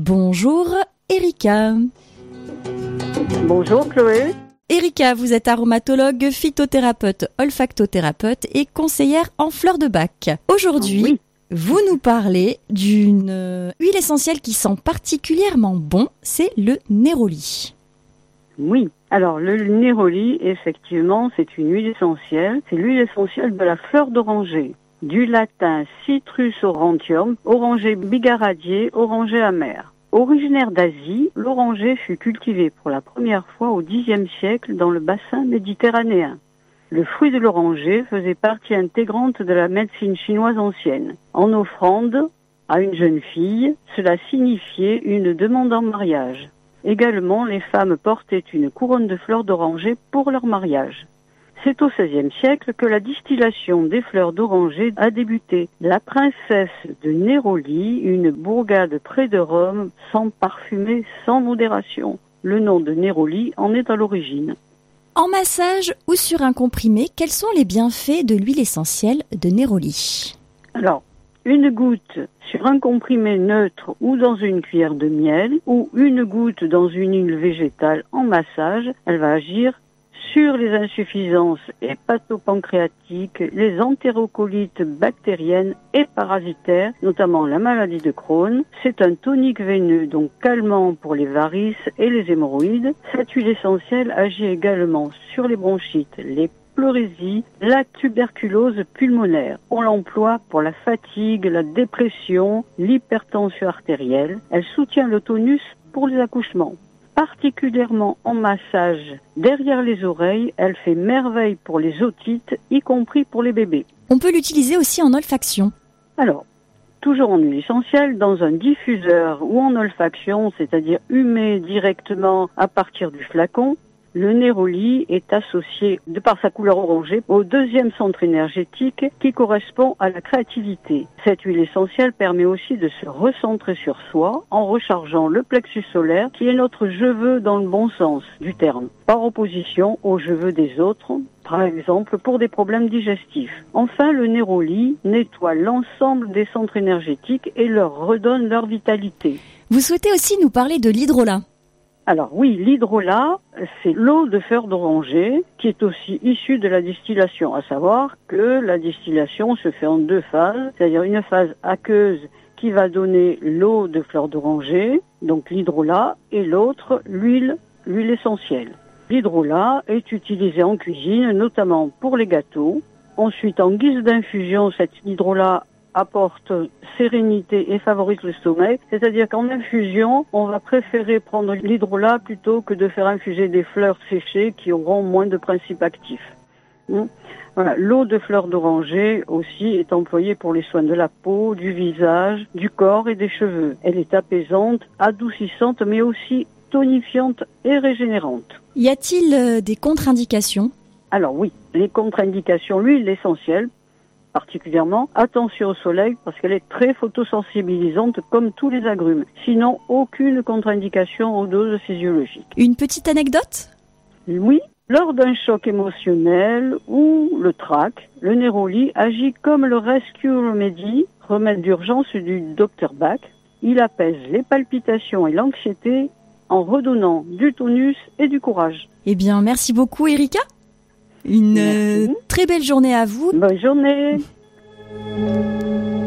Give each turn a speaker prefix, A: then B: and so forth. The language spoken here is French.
A: Bonjour Erika.
B: Bonjour Chloé.
A: Erika, vous êtes aromatologue, phytothérapeute, olfactothérapeute et conseillère en fleurs de bac. Aujourd'hui, Vous nous parlez d'une huile essentielle qui sent particulièrement bon, c'est le néroli.
B: Oui, alors le néroli, effectivement, c'est une huile essentielle. C'est l'huile essentielle de la fleur d'oranger, du latin Citrus aurantium, oranger bigaradier, oranger amer. Originaire d'Asie, l'oranger fut cultivé pour la première fois au Xe siècle dans le bassin méditerranéen. Le fruit de l'oranger faisait partie intégrante de la médecine chinoise ancienne. En offrande à une jeune fille, cela signifiait une demande en mariage. Également, les femmes portaient une couronne de fleurs d'oranger pour leur mariage. C'est au XVIe siècle que la distillation des fleurs d'oranger a débuté. La princesse de Néroli, une bourgade près de Rome, sans parfumer, sans modération. Le nom de Néroli en est à l'origine.
A: En massage ou sur un comprimé, quels sont les bienfaits de l'huile essentielle de néroli?
B: Alors, une goutte sur un comprimé neutre ou dans une cuillère de miel ou une goutte dans une huile végétale en massage, elle va agir sur les insuffisances hépatopancréatiques, les entérocolites bactériennes et parasitaires, notamment la maladie de Crohn. C'est un tonique veineux, donc calmant pour les varices et les hémorroïdes. Cette huile essentielle agit également sur les bronchites, les pleurésies, la tuberculose pulmonaire. On l'emploie pour la fatigue, la dépression, l'hypertension artérielle. Elle soutient le tonus pour les accouchements. Particulièrement en massage derrière les oreilles, elle fait merveille pour les otites, y compris pour les bébés.
A: On peut l'utiliser aussi en olfaction.
B: Alors, toujours en huile essentielle, dans un diffuseur ou en olfaction, c'est-à-dire humé directement à partir du flacon, le néroli est associé, de par sa couleur orangée, au deuxième centre énergétique qui correspond à la créativité. Cette huile essentielle permet aussi de se recentrer sur soi en rechargeant le plexus solaire qui est notre je veux dans le bon sens du terme, par opposition au je veux des autres, par exemple pour des problèmes digestifs. Enfin, le néroli nettoie l'ensemble des centres énergétiques et leur redonne leur vitalité.
A: Vous souhaitez aussi nous parler de l'hydrolat?
B: Alors oui, l'hydrolat, c'est l'eau de fleur d'oranger qui est aussi issue de la distillation, à savoir que la distillation se fait en deux phases, c'est-à-dire une phase aqueuse qui va donner l'eau de fleur d'oranger, donc l'hydrolat, et l'autre, l'huile essentielle. L'hydrolat est utilisé en cuisine, notamment pour les gâteaux. Ensuite, en guise d'infusion, cet hydrolat apporte sérénité et favorise le sommeil. C'est-à-dire qu'en infusion, on va préférer prendre l'hydrolat plutôt que de faire infuser des fleurs séchées qui auront moins de principes actifs. Voilà. L'eau de fleur d'oranger aussi est employée pour les soins de la peau, du visage, du corps et des cheveux. Elle est apaisante, adoucissante, mais aussi tonifiante et régénérante.
A: Y a-t-il des contre-indications?
B: Alors oui, les contre-indications, l'huile essentielle, particulièrement, attention au soleil parce qu'elle est très photosensibilisante comme tous les agrumes. Sinon, aucune contre-indication aux doses physiologiques.
A: Une petite anecdote?
B: Oui, lors d'un choc émotionnel ou le trac, le néroli agit comme le Rescue Remedy, remède d'urgence du Dr Bach. Il apaise les palpitations et l'anxiété en redonnant du tonus et du courage.
A: Eh bien, merci beaucoup Erika. Une très belle journée à vous.
B: Bonne journée.